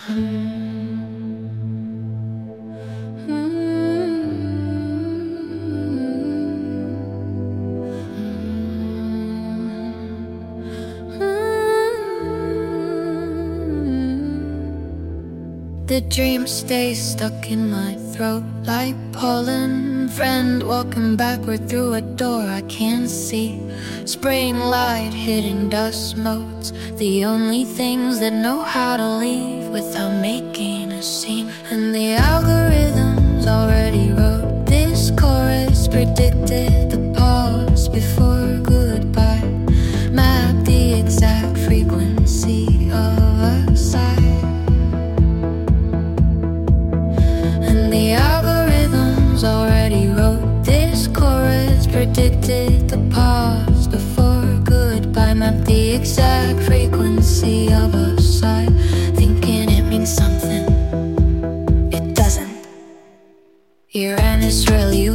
The dream stays stuck in my throat like pollen. Friend walking backward through a door I can't see. Spraying light, hitting dust motes, the only things that know how to leave without making a scene. And the algorithms already wrote this chorus, predicted the pause before goodbye, mapped the exact frequency of a sigh. The algorithms already wrote this chorus, predicted the pause before goodbye, mapped the exact frequency of a sigh, thinking it means something. It doesn't. Uranus really